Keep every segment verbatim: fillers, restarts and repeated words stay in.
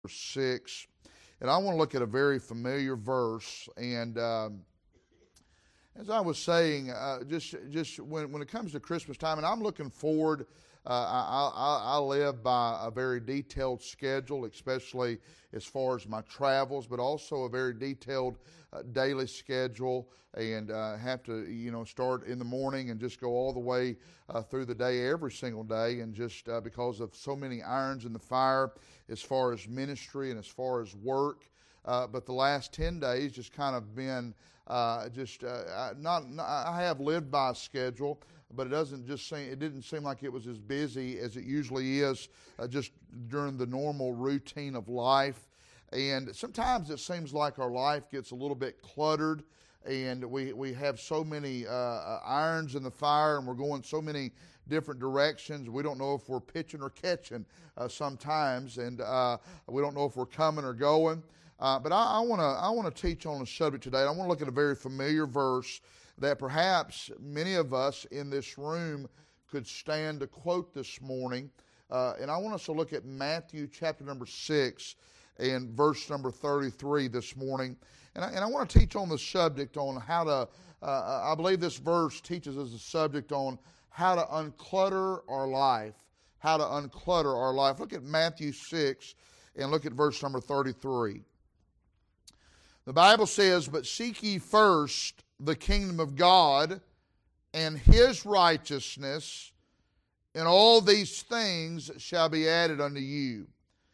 six. And I want to look at a very familiar verse. And um, as I was saying, uh, just just when, when it comes to Christmas time, and I'm looking forward, uh, I, I, I live by a very detailed schedule, especially as far as my travels, but also a very detailed uh, daily schedule, and uh, have to, you know, start in the morning and just go all the way uh, through the day every single day, and just uh, because of so many irons in the fire as far as ministry and as far as work. Uh, but the last ten days just kind of been uh, just uh, not, not. I have lived by a schedule, but it doesn't just seem. It didn't seem like it was as busy as it usually is uh, just during the normal routine of life. And sometimes it seems like our life gets a little bit cluttered, and we we have so many uh, irons in the fire, and we're going so many different directions. We don't know if we're pitching or catching uh, sometimes, and uh, we don't know if we're coming or going. Uh, but I want to I want to teach on a subject today. I want to look at a very familiar verse that perhaps many of us in this room could stand to quote this morning. Uh, and I want us to look at Matthew chapter number six and verse number thirty-three this morning. And I, and I want to teach on the subject on how to, uh, I believe this verse teaches us a subject on how to unclutter our life. How to unclutter our life. Look at Matthew six and look at verse number thirty-three. The Bible says, "But seek ye first the kingdom of God and His righteousness, and all these things shall be added unto you."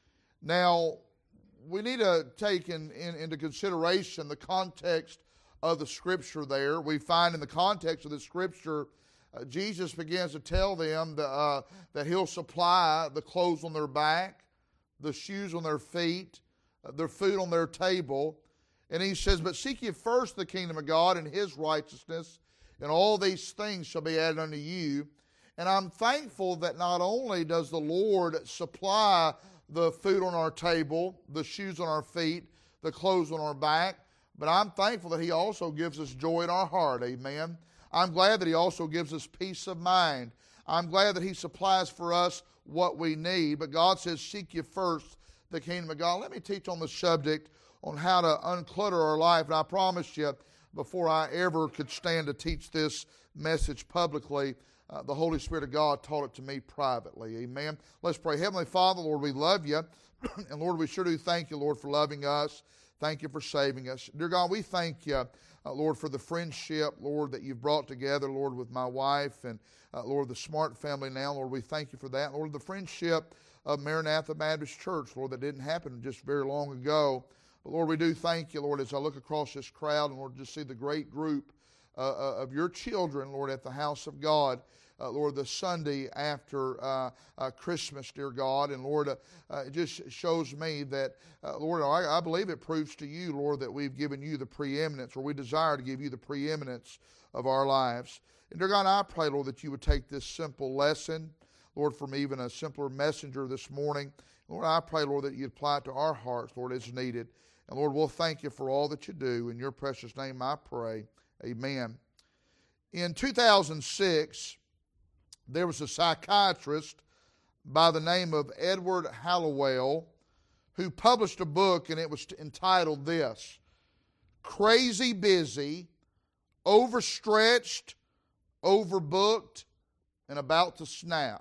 Now, we need to take in, in, into consideration the context of the Scripture there. We find in the context of the Scripture, uh, Jesus begins to tell them that, uh, that He'll supply the clothes on their back, the shoes on their feet, uh, their food on their table. And He says, "But seek ye first the kingdom of God and His righteousness, and all these things shall be added unto you." And I'm thankful that not only does the Lord supply the food on our table, the shoes on our feet, the clothes on our back, but I'm thankful that He also gives us joy in our heart. Amen. I'm glad that He also gives us peace of mind. I'm glad that He supplies for us what we need. But God says, seek ye first the kingdom of God. Let me teach on the subject on how to unclutter our life. And I promised you, before I ever could stand to teach this message publicly, uh, the Holy Spirit of God taught it to me privately. Amen. Let's pray. Heavenly Father, Lord, we love you. And Lord, we sure do thank you, Lord, for loving us. Thank you for saving us. Dear God, we thank you, uh, Lord, for the friendship, Lord, that you've brought together, Lord, with my wife and, uh, Lord, the Smart family now. Lord, we thank you for that. Lord, the friendship of Maranatha Baptist Church, Lord, that didn't happen just very long ago. But Lord, we do thank you, Lord, as I look across this crowd and, Lord, just see the great group uh, of your children, Lord, at the house of God, uh, Lord, the Sunday after uh, uh, Christmas, dear God. And, Lord, uh, uh, it just shows me that, uh, Lord, I, I believe it proves to you, Lord, that we've given you the preeminence, or we desire to give you the preeminence of our lives. And, dear God, I pray, Lord, that you would take this simple lesson, Lord, from even a simpler messenger this morning. Lord, I pray, Lord, that you'd apply it to our hearts, Lord, as needed. And Lord, we'll thank you for all that you do. In your precious name I pray. Amen. In two thousand six, there was a psychiatrist by the name of Edward Hallowell who published a book, and it was entitled this: Crazy Busy, Overstretched, Overbooked, and About to Snap.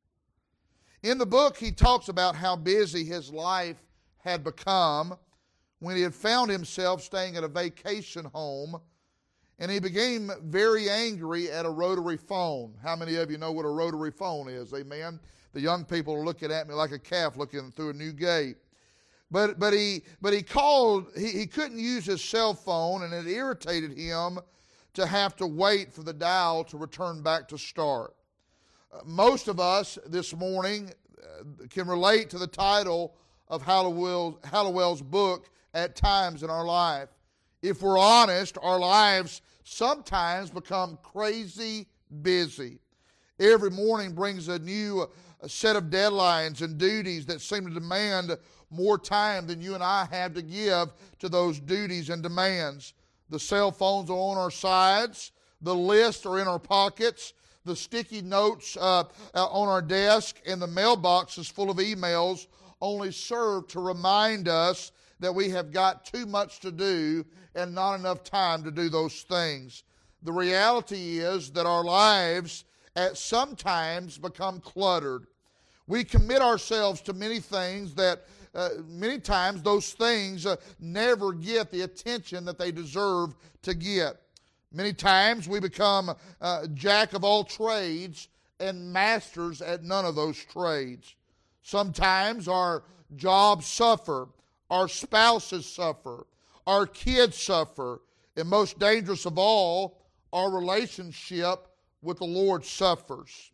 In the book, he talks about how busy his life had become when he had found himself staying at a vacation home, and he became very angry at a rotary phone. How many of you know what a rotary phone is? Amen. The young people are looking at me like a calf looking through a new gate. But but he but he called, he, he couldn't use his cell phone, and it irritated him to have to wait for the dial to return back to start. Uh, most of us this morning uh, can relate to the title of Hallowell's, Hallowell's book at times in our life. If we're honest, our lives sometimes become crazy busy. Every morning brings a new a set of deadlines and duties that seem to demand more time than you and I have to give to those duties and demands. The cell phones are on our sides. The lists are in our pockets. The sticky notes uh, uh, on our desk and the mailbox is full of emails only serve to remind us that we have got too much to do and not enough time to do those things. The reality is that our lives at some times become cluttered. We commit ourselves to many things that uh, many times those things uh, never get the attention that they deserve to get. Many times we become uh, jack of all trades and masters at none of those trades. Sometimes our jobs suffer, our spouses suffer, our kids suffer, and most dangerous of all, our relationship with the Lord suffers.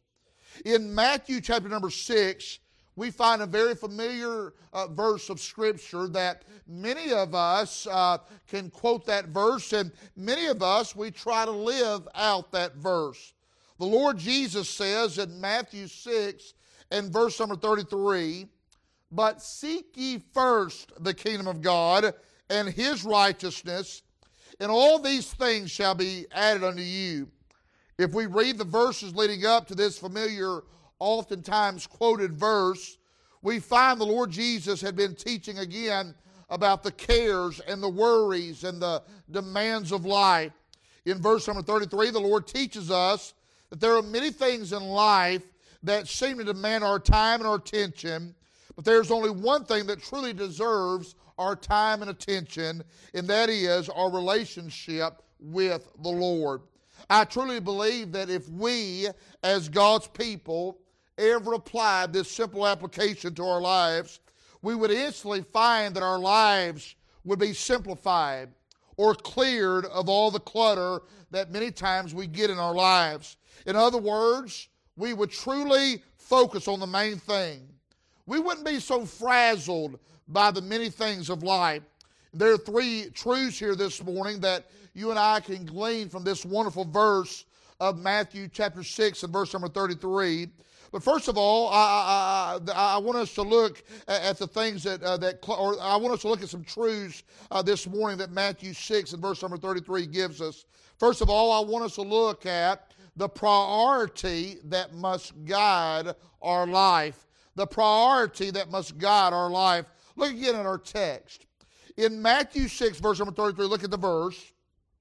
In Matthew chapter number six, we find a very familiar uh, verse of Scripture that many of us uh, can quote that verse, and many of us, we try to live out that verse. The Lord Jesus says in Matthew six and verse number thirty-three, "But seek ye first the kingdom of God and His righteousness, and all these things shall be added unto you." If we read the verses leading up to this familiar, oftentimes quoted verse, we find the Lord Jesus had been teaching again about the cares and the worries and the demands of life. In verse number thirty-three, the Lord teaches us that there are many things in life that seem to demand our time and our attention, but there's only one thing that truly deserves our time and attention, and that is our relationship with the Lord. I truly believe that if we, as God's people, ever applied this simple application to our lives, we would instantly find that our lives would be simplified or cleared of all the clutter that many times we get in our lives. In other words, we would truly focus on the main thing. We wouldn't be so frazzled by the many things of life. There are three truths here this morning that you and I can glean from this wonderful verse of Matthew chapter six and verse number thirty-three. But first of all, I, I, I want us to look at the things that, uh, that or I want us to look at some truths uh, this morning that Matthew six and verse number thirty-three gives us. First of all, I want us to look at the priority that must guide our life. The priority that must guide our life. Look again at our text. In Matthew six, verse number thirty-three, look at the verse.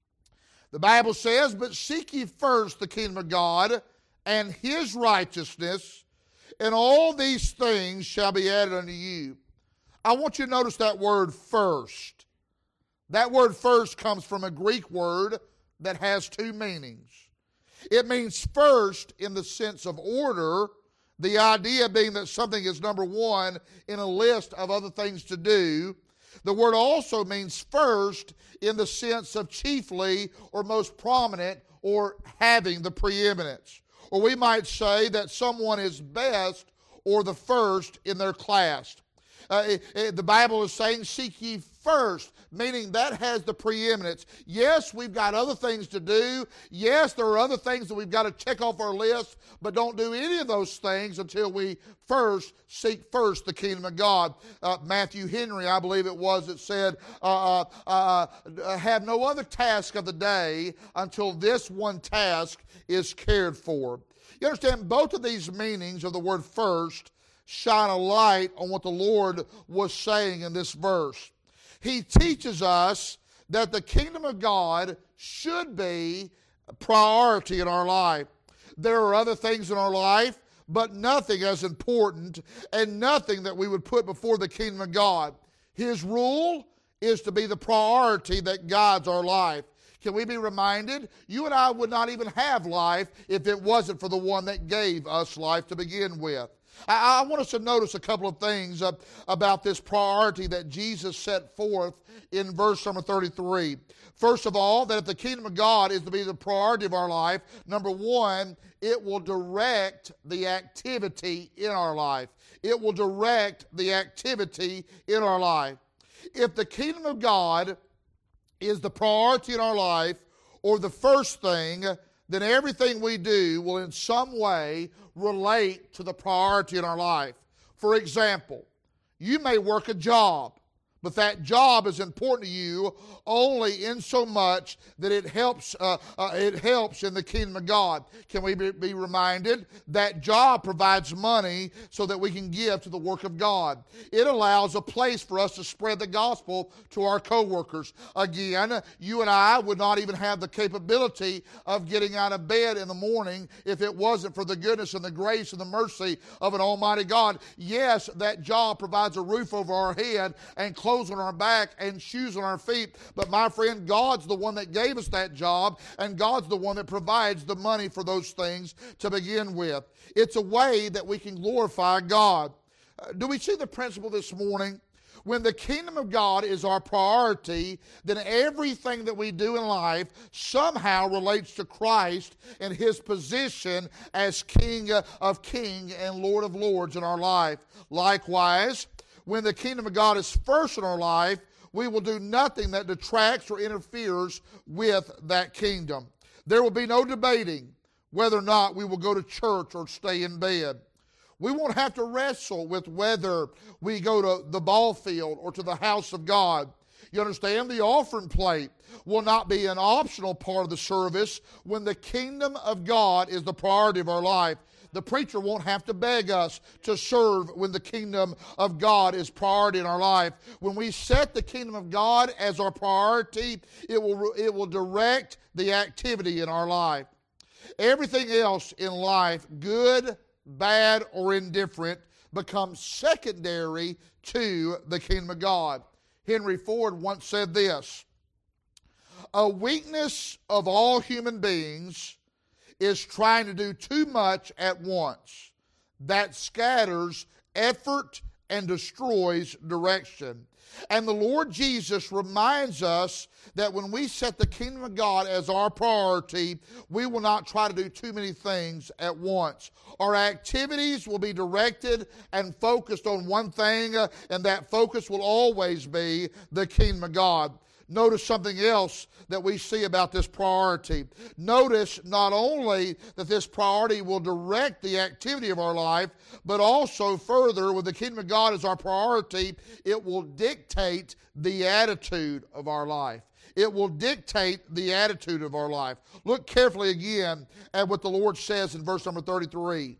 The Bible says, "But seek ye first the kingdom of God and His righteousness, and all these things shall be added unto you." I want you to notice that word first. That word first comes from a Greek word that has two meanings. It means first in the sense of order, the idea being that something is number one in a list of other things to do. The word also means first in the sense of chiefly or most prominent or having the preeminence. Or we might say that someone is best or the first in their class. Uh, it, it, the Bible is saying, "Seek ye first," meaning that has the preeminence. Yes, we've got other things to do. Yes, there are other things that we've got to check off our list, but don't do any of those things until we first seek first the kingdom of God. Uh, Matthew Henry, I believe it was, that said, uh, uh, uh, "Have no other task of the day until this one task is cared for." You understand, both of these meanings of the word first shine a light on what the Lord was saying in this verse. He teaches us that the kingdom of God should be a priority in our life. There are other things in our life, but nothing as important and nothing that we would put before the kingdom of God. His rule is to be the priority that guides our life. Can we be reminded? You and I would not even have life if it wasn't for the one that gave us life to begin with. I, I want us to notice a couple of things uh, about this priority that Jesus set forth in verse number thirty-three. First of all, that if the kingdom of God is to be the priority of our life, number one, it will direct the activity in our life. It will direct the activity in our life. If the kingdom of God is the priority in our life, or the first thing, then everything we do will in some way relate to the priority in our life. For example, you may work a job, But that job is important to you only in so much that it helps uh, uh, it helps in the kingdom of God. Can we be, be reminded that job provides money so that we can give to the work of God? It allows a place for us to spread the gospel to our coworkers. Again, you and I would not even have the capability of getting out of bed in the morning if it wasn't for the goodness and the grace and the mercy of an almighty God. Yes, that job provides a roof over our head and clothes on our back and shoes on our feet. But my friend, God's the one that gave us that job, and God's the one that provides the money for those things to begin with. It's a way that we can glorify God. Uh, do we see the principle this morning? When the kingdom of God is our priority, then everything that we do in life somehow relates to Christ and His position as King of Kings and Lord of Lords in our life. Likewise, when the kingdom of God is first in our life, we will do nothing that detracts or interferes with that kingdom. There will be no debating whether or not we will go to church or stay in bed. We won't have to wrestle with whether we go to the ball field or to the house of God. You understand? The offering plate will not be an optional part of the service when the kingdom of God is the priority of our life. The preacher won't have to beg us to serve when the kingdom of God is priority in our life. When we set the kingdom of God as our priority, it will, it will direct the activity in our life. Everything else in life, good, bad, or indifferent, becomes secondary to the kingdom of God. Henry Ford once said this: "A weakness of all human beings is trying to do too much at once. That scatters effort and destroys direction." And the Lord Jesus reminds us that when we set the kingdom of God as our priority, we will not try to do too many things at once. Our activities will be directed and focused on one thing, and that focus will always be the kingdom of God. Notice something else that we see about this priority. Notice not only that this priority will direct the activity of our life, but also further, with the kingdom of God as our priority, it will dictate the attitude of our life. It will dictate the attitude of our life. Look carefully again at what the Lord says in verse number thirty-three.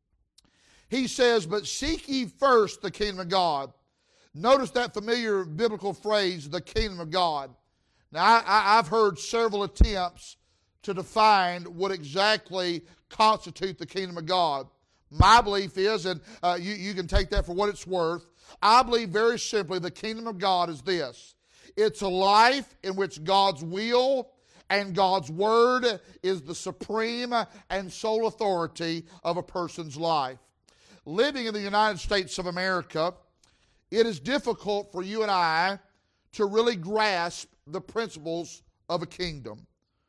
He says, "But seek ye first the kingdom of God." Notice that familiar biblical phrase, the kingdom of God. Now, I, I, I've heard several attempts to define what exactly constitutes the kingdom of God. My belief is, and uh, you, you can take that for what it's worth, I believe very simply the kingdom of God is this. It's a life in which God's will and God's word is the supreme and sole authority of a person's life. Living in the United States of America, it is difficult for you and I to really grasp the principles of a kingdom.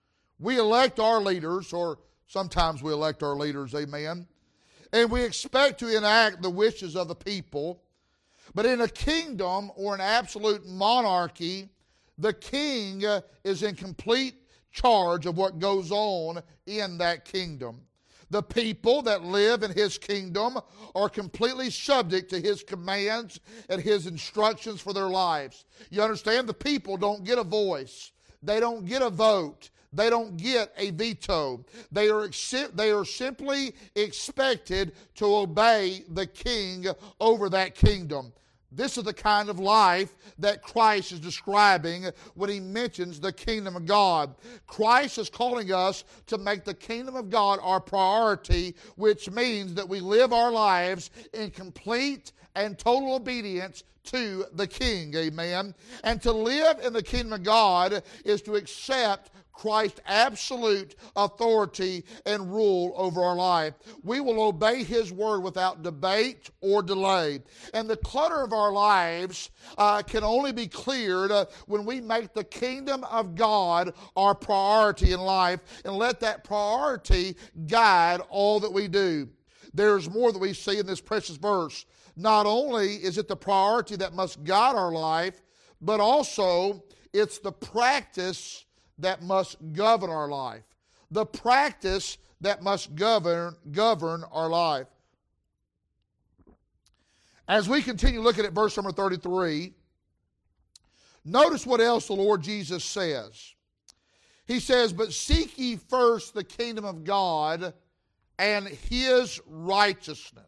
We elect our leaders, or sometimes we elect our leaders, amen, and we expect to enact the wishes of the people. But in a kingdom or an absolute monarchy, the king is in complete charge of what goes on in that kingdom. The people that live in his kingdom are completely subject to his commands and his instructions for their lives. You understand? The people don't get a voice. They don't get a vote. They don't get a veto. They are, they are simply expected to obey the king over that kingdom. This is the kind of life that Christ is describing when he mentions the kingdom of God. Christ is calling us to make the kingdom of God our priority, which means that we live our lives in complete and total obedience to the King, amen? And to live in the kingdom of God is to accept Christ's absolute authority and rule over our life. We will obey his word without debate or delay. And the clutter of our lives uh, can only be cleared uh, when we make the kingdom of God our priority in life and let that priority guide all that we do. There's more that we see in this precious verse. Not only is it the priority that must guide our life, but also it's the practice that must govern our life. The practice that must govern, govern our life. As we continue looking at verse number thirty-three, Notice what else the Lord Jesus says. He says, but seek ye first the kingdom of God and His righteousness.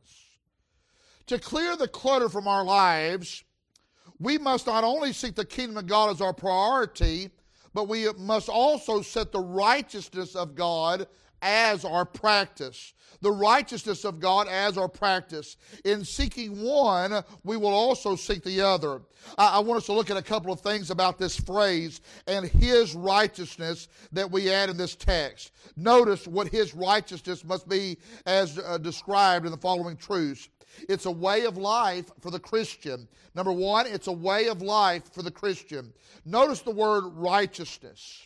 To clear the clutter from our lives, we must not only seek the kingdom of God as our priority, but we must also set the righteousness of God as our practice. The righteousness of God as our practice. In seeking one, we will also seek the other. I, I want us to look at a couple of things about this phrase and His righteousness that we add in this text. Notice what His righteousness must be as uh, described in the following truths. It's a way of life for the Christian. Number one, it's a way of life for the Christian. Notice the word righteousness.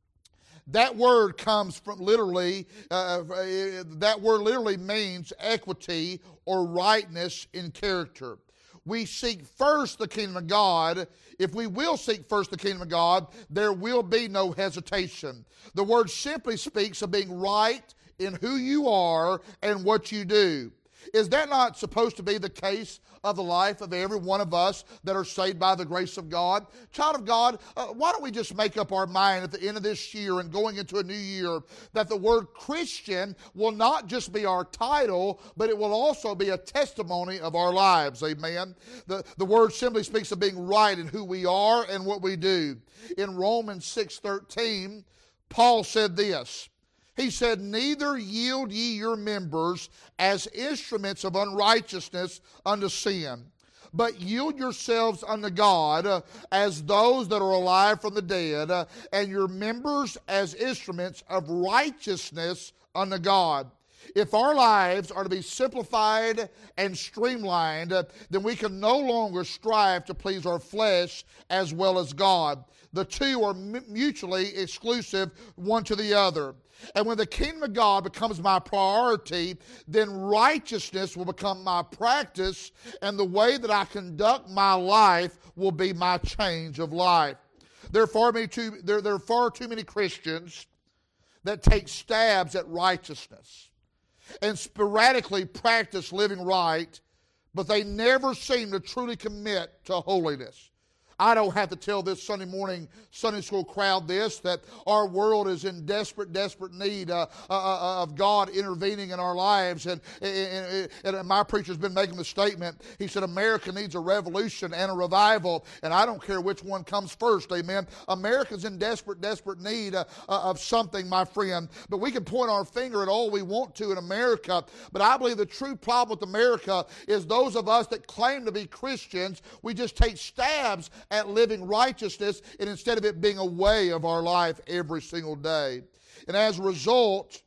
That word comes from literally, uh, that word literally means equity or rightness in character. We seek first the kingdom of God. If we will seek first the kingdom of God, there will be no hesitation. The word simply speaks of being right in who you are and what you do. Is that not supposed to be the case of the life of every one of us that are saved by the grace of God? Child of God, uh, why don't we just make up our mind at the end of this year and going into a new year that the word Christian will not just be our title, but it will also be a testimony of our lives. Amen. The, the word simply speaks of being right in who we are and what we do. In Romans six thirteen, Paul said this. He said, neither yield ye your members as instruments of unrighteousness unto sin, but yield yourselves unto God uh, as those that are alive from the dead, uh, and your members as instruments of righteousness unto God. If our lives are to be simplified and streamlined, uh, then we can no longer strive to please our flesh as well as God. The two are mutually exclusive one to the other. And when the kingdom of God becomes my priority, then righteousness will become my practice, and the way that I conduct my life will be my change of life. There are far, many too, there, there are far too many Christians that take stabs at righteousness and sporadically practice living right, but they never seem to truly commit to holiness. I don't have to tell this Sunday morning Sunday school crowd this, that our world is in desperate, desperate need uh, uh, of God intervening in our lives. And, and, and my preacher's been making the statement. He said, America needs a revolution and a revival, and I don't care which one comes first, amen. America's in desperate, desperate need uh, of something, my friend. But we can point our finger at all we want to in America, but I believe the true problem with America is those of us that claim to be Christians, we just take stabs at living righteousness, and instead of it being a way of our life every single day. And as a result,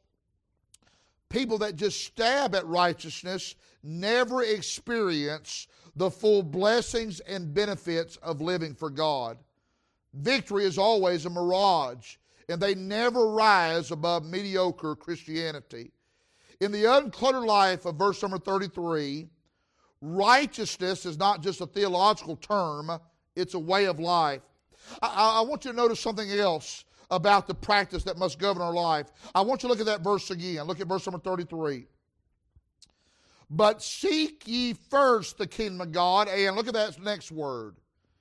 people that just stab at righteousness never experience the full blessings and benefits of living for God. Victory is always a mirage, and they never rise above mediocre Christianity. In the uncluttered life of verse number thirty-three, righteousness is not just a theological term, it's a way of life. I, I want you to notice something else about the practice that must govern our life. I want you to look at that verse again. Look at verse number thirty-three. But seek ye first the kingdom of God, and look at that next word,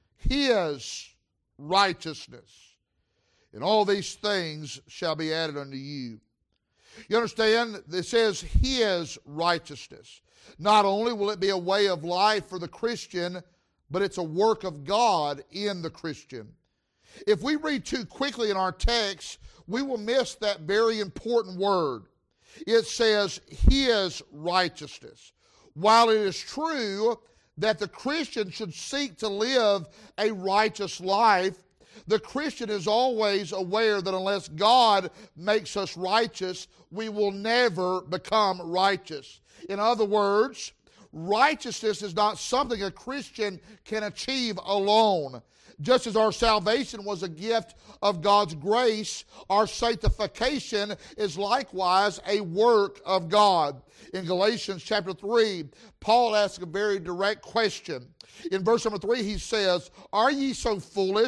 His righteousness, and all these things shall be added unto you. You understand? It says His righteousness. Not only will it be a way of life for the Christian, but it's a work of God in the Christian. If we read too quickly in our text, we will miss that very important word. It says His righteousness. While it is true that the Christian should seek to live a righteous life, the Christian is always aware that unless God makes us righteous, we will never become righteous. In other words, righteousness is not something a Christian can achieve alone. Just as our salvation was a gift of God's grace, our sanctification is likewise a work of God. In Galatians chapter three, Paul asks a very direct question. In verse number three, he says, are ye so foolish?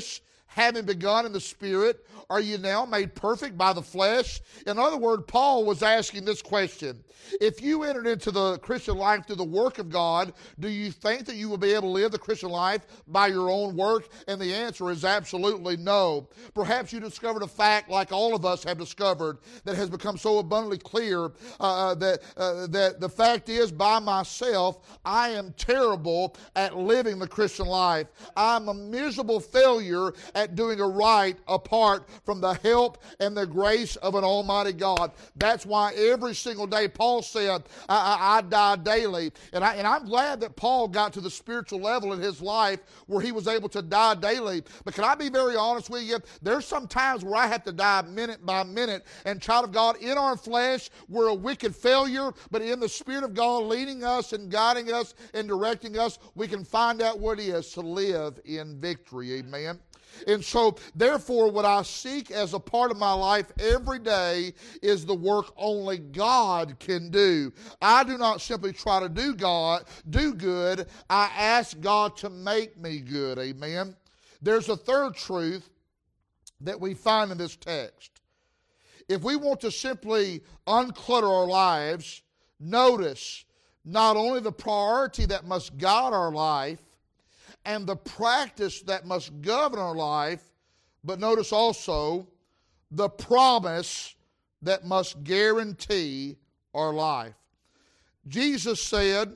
having begun in the Spirit, are you now made perfect by the flesh? In other words, Paul was asking this question. If you entered into the Christian life through the work of God, do you think that you will be able to live the Christian life by your own work? And the answer is absolutely no. Perhaps you discovered a fact like all of us have discovered that has become so abundantly clear uh, that, uh, that the fact is, by myself, I am terrible at living the Christian life. I'm a miserable failure at doing it right apart from the help and the grace of an almighty God. That's why every single day Paul said, I, I, I die daily. And, I, and I'm glad that Paul got to the spiritual level in his life where he was able to die daily. But can I be very honest with you? There's some times where I have to die minute by minute. And child of God, in our flesh, we're a wicked failure. But in the Spirit of God leading us and guiding us and directing us, we can find out what it is to live in victory. Amen. And so, therefore, what I seek as a part of my life every day is the work only God can do. I do not simply try to do God, do good. I ask God to make me good. Amen. There's a third truth that we find in this text. If we want to simply unclutter our lives, notice not only the priority that must guide our life, and the practice that must govern our life, but notice also the promise that must guarantee our life. Jesus said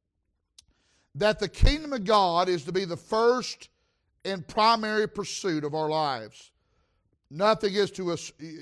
that the kingdom of God is to be the first and primary pursuit of our lives. Nothing is to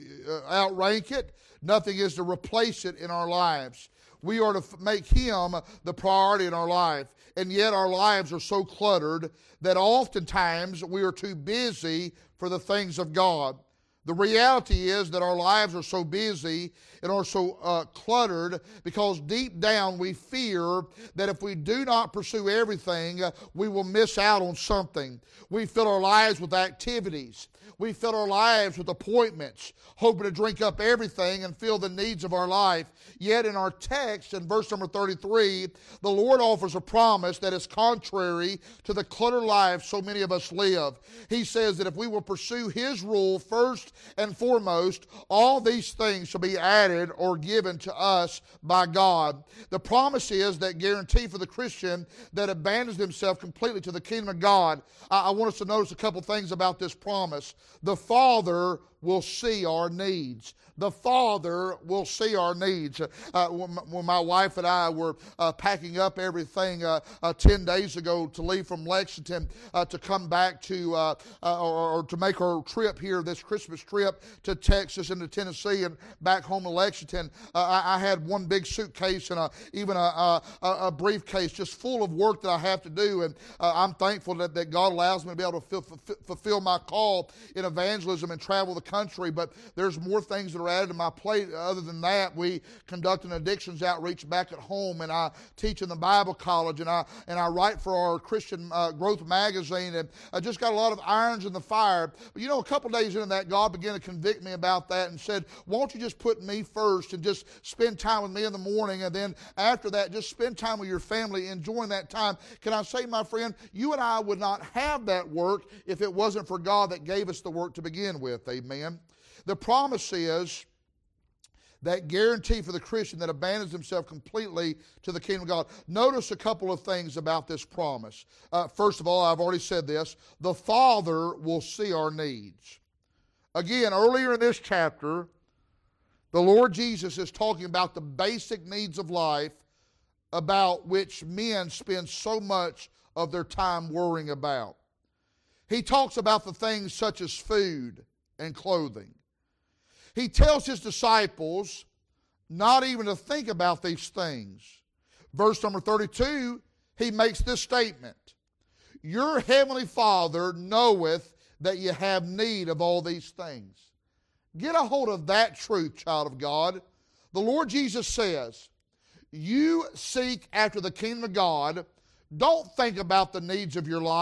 outrank it. Nothing is to replace it in our lives. We are to make Him the priority in our life. And yet our lives are so cluttered that oftentimes we are too busy for the things of God. The reality is that our lives are so busy and are so uh, cluttered because deep down we fear that if we do not pursue everything, uh, we will miss out on something. We fill our lives with activities. We fill our lives with appointments, hoping to drink up everything and fill the needs of our life. Yet in our text, in verse number thirty-three, the Lord offers a promise that is contrary to the cluttered life so many of us live. He says that if we will pursue His rule first and foremost, all these things shall be added or given to us by God. The promise is that guarantee for the Christian that abandons himself completely to the kingdom of God. I, I want us to notice a couple things about this promise. The Father will see our needs. The Father will see our needs. Uh, when my wife and I were uh, packing up everything uh, uh, ten days ago to leave from Lexington uh, to come back to, uh, uh, or, or to make our trip here, this Christmas trip to Texas and to Tennessee and back home to Lexington, uh, I, I had one big suitcase and a, even a, a, a briefcase just full of work that I have to do. And uh, I'm thankful that, that God allows me to be able to fulfill, fulfill my call in evangelism and travel the country. But there's more things that are added to my plate. Other than that, we conduct an addictions outreach back at home, and I teach in the Bible college, and I and I write for our Christian uh, Growth magazine, and I just got a lot of irons in the fire. But you know, a couple days into that, God began to convict me about that and said, won't you just put me first and just spend time with me in the morning, and then after that, just spend time with your family, enjoying that time. Can I say, my friend, you and I would not have that work if it wasn't for God that gave us the work to begin with. Amen. The promise is that guarantee for the Christian that abandons himself completely to the kingdom of God. Notice a couple of things about this promise. Uh, first of all, I've already said this, the Father will see our needs. Again, earlier in this chapter, the Lord Jesus is talking about the basic needs of life about which men spend so much of their time worrying about. He talks about the things such as food and clothing. He tells his disciples not even to think about these things. Verse number thirty-two, he makes this statement. Your heavenly Father knoweth that you have need of all these things. Get a hold of that truth, child of God. The Lord Jesus says, you seek after the kingdom of God. Don't think about the needs of your life.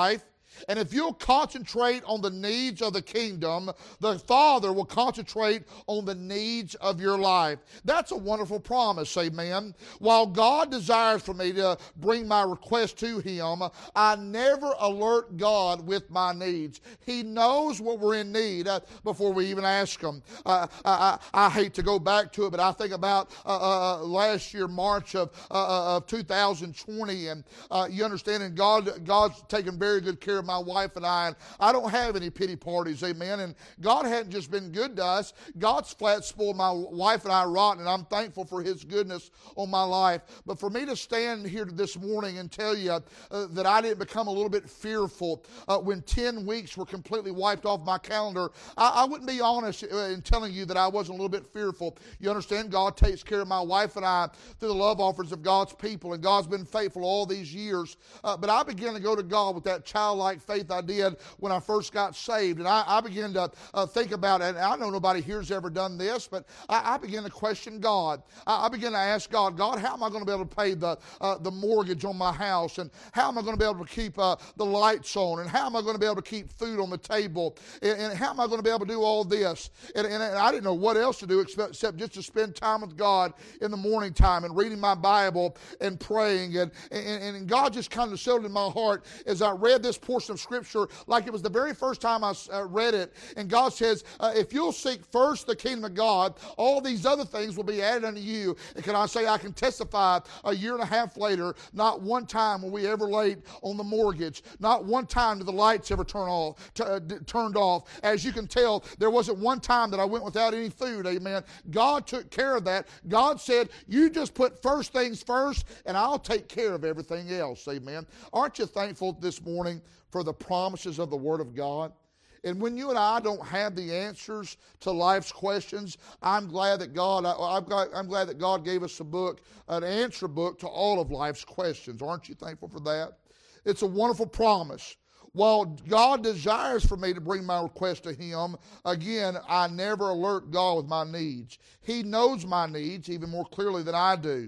And if you'll concentrate on the needs of the kingdom, the Father will concentrate on the needs of your life. That's a wonderful promise, amen. While God desires for me to bring my request to Him, I never alert God with my needs. He knows what we're in need uh, before we even ask Him. Uh, I, I, I hate to go back to it, but I think about uh, uh, last year, March of, uh, of two thousand twenty, and uh, you understand, and God, God's taken very good care of my wife and I, and I don't have any pity parties, amen. And God hadn't just been good to us. God's flat spoiled my wife and I rotten, and I'm thankful for His goodness on my life. But for me to stand here this morning and tell you uh, that I didn't become a little bit fearful uh, when ten weeks were completely wiped off my calendar, I, I wouldn't be honest in telling you that I wasn't a little bit fearful. You understand, God takes care of my wife and I through the love offers of God's people, and God's been faithful all these years. Uh, but I began to go to God with that childlike faith I did when I first got saved. And I, I began to uh, think about it. And I know nobody here's ever done this, but I, I began to question God. I, I began to ask God, God, how am I going to be able to pay the uh, the mortgage on my house? And how am I going to be able to keep uh, the lights on? And how am I going to be able to keep food on the table? And, and how am I going to be able to do all this? And, and, and I didn't know what else to do except, except just to spend time with God in the morning time and reading my Bible and praying. And, and, and God just kind of settled in my heart as I read this portion of Scripture like it was the very first time I uh, read it. And God says, uh, if you'll seek first the kingdom of God, all these other things will be added unto you. And can I say, I can testify a year and a half later, not one time were we ever late on the mortgage. Not one time did the lights ever turn off, t- uh, d- turned off. As you can tell, there wasn't one time that I went without any food, amen. God took care of that. God said, you just put first things first, and I'll take care of everything else, amen. Aren't you thankful this morning for the promises of the Word of God? And when you and I don't have the answers to life's questions, I'm glad that God, I, I've got, I'm glad that God gave us a book, an answer book to all of life's questions. Aren't you thankful for that? It's a wonderful promise. While God desires for me to bring my request to Him, again, I never alert God with my needs. He knows my needs even more clearly than I do.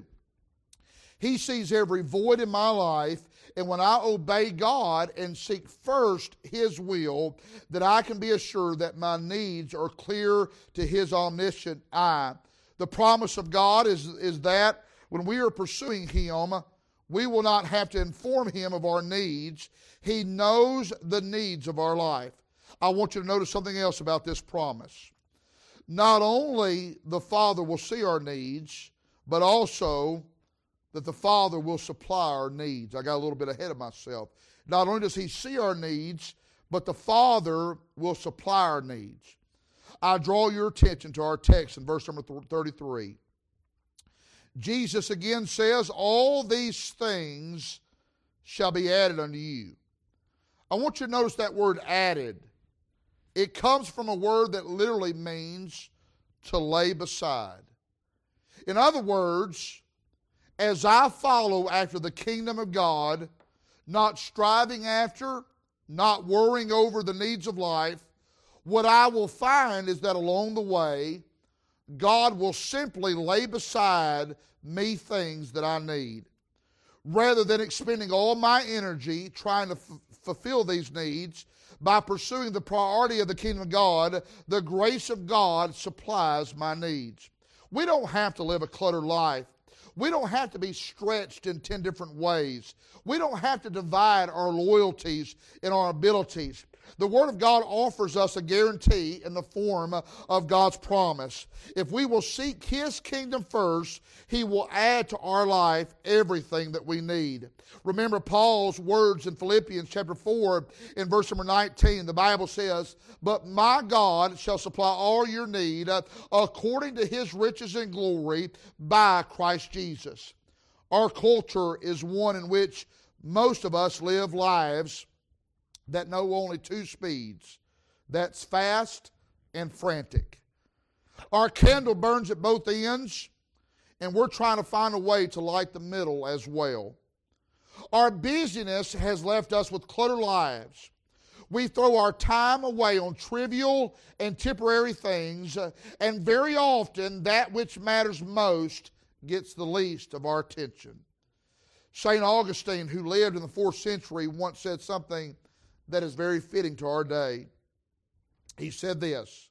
He sees every void in my life, and when I obey God and seek first His will, that I can be assured that my needs are clear to His omniscient eye. The promise of God is, is that when we are pursuing Him, we will not have to inform Him of our needs. He knows the needs of our life. I want you to notice something else about this promise. Not only the Father will see our needs, but also that the Father will supply our needs. I got a little bit ahead of myself. Not only does He see our needs, but the Father will supply our needs. I draw your attention to our text in verse number thirty-three. Jesus again says, all these things shall be added unto you. I want you to notice that word added. It comes from a word that literally means to lay beside. In other words, as I follow after the kingdom of God, not striving after, not worrying over the needs of life, what I will find is that along the way, God will simply lay beside me things that I need. Rather than expending all my energy trying to f- fulfill these needs, by pursuing the priority of the kingdom of God, the grace of God supplies my needs. We don't have to live a cluttered life. We don't have to be stretched in ten different ways. We don't have to divide our loyalties and our abilities. The Word of God offers us a guarantee in the form of God's promise. If we will seek His kingdom first, He will add to our life everything that we need. Remember Paul's words in Philippians chapter four in verse number nineteen. The Bible says, but my God shall supply all your need according to His riches and glory by Christ Jesus. Our culture is one in which most of us live lives that know only two speeds. That's fast and frantic. Our candle burns at both ends, and we're trying to find a way to light the middle as well. Our busyness has left us with cluttered lives. We throw our time away on trivial and temporary things, and very often that which matters most gets the least of our attention. Saint Augustine, who lived in the fourth century, once said something that is very fitting to our day. He said this: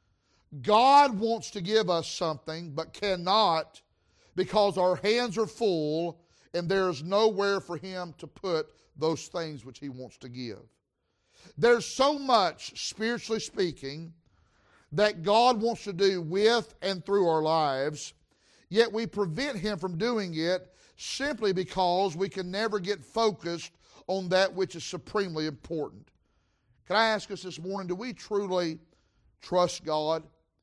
God wants to give us something, but cannot, because our hands are full and there is nowhere for Him to put those things which He wants to give. There's so much, spiritually speaking, that God wants to do with and through our lives, yet we prevent Him from doing it simply because we can never get focused on that which is supremely important. Can I ask us this morning, do we truly trust God?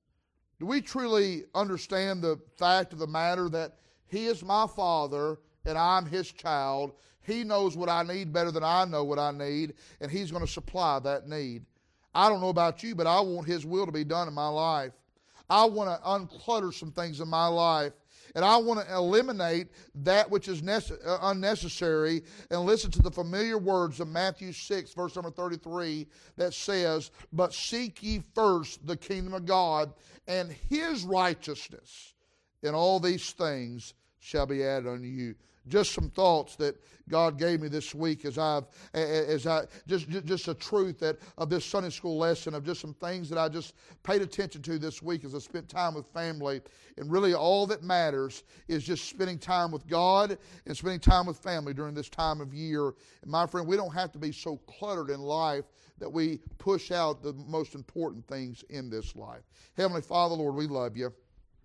Do we truly understand the fact of the matter that He is my Father and I'm His child? He knows what I need better than I know what I need, and He's going to supply that need. I don't know about you, but I want His will to be done in my life. I want to unclutter some things in my life, and I want to eliminate that which is nece- uh, unnecessary and listen to the familiar words of Matthew six, verse number thirty-three, that says, "But seek ye first the kingdom of God and His righteousness, and all these things shall be added unto you." Just some thoughts that God gave me this week as I've, as I, just, just a truth that of this Sunday school lesson, of just some things that I just paid attention to this week as I spent time with family. And really all that matters is just spending time with God and spending time with family during this time of year. And my friend, we don't have to be so cluttered in life that we push out the most important things in this life. Heavenly Father, Lord, we love You.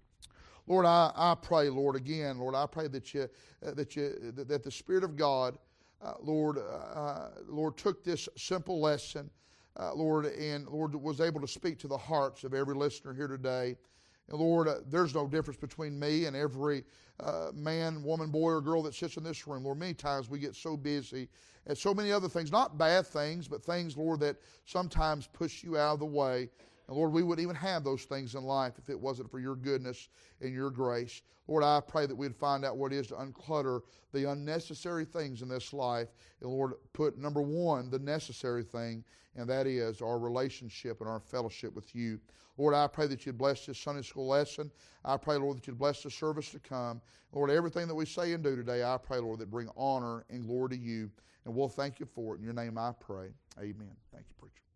Lord, I, I pray, Lord, again, Lord, I pray that you, uh, that you, that, that the Spirit of God, uh, Lord, uh, Lord, took this simple lesson, uh, Lord, and Lord was able to speak to the hearts of every listener here today. And Lord, uh, there's no difference between me and every uh, man, woman, boy, or girl that sits in this room. Lord, many times we get so busy and so many other things, not bad things, but things, Lord, that sometimes push You out of the way. And Lord, we wouldn't even have those things in life if it wasn't for Your goodness and Your grace. Lord, I pray that we'd find out what it is to unclutter the unnecessary things in this life. And Lord, put number one, the necessary thing, and that is our relationship and our fellowship with You. Lord, I pray that You'd bless this Sunday school lesson. I pray, Lord, that You'd bless the service to come. Lord, everything that we say and do today, I pray, Lord, that bring honor and glory to You. And we'll thank You for it. In Your name I pray. Amen. Thank you, preacher.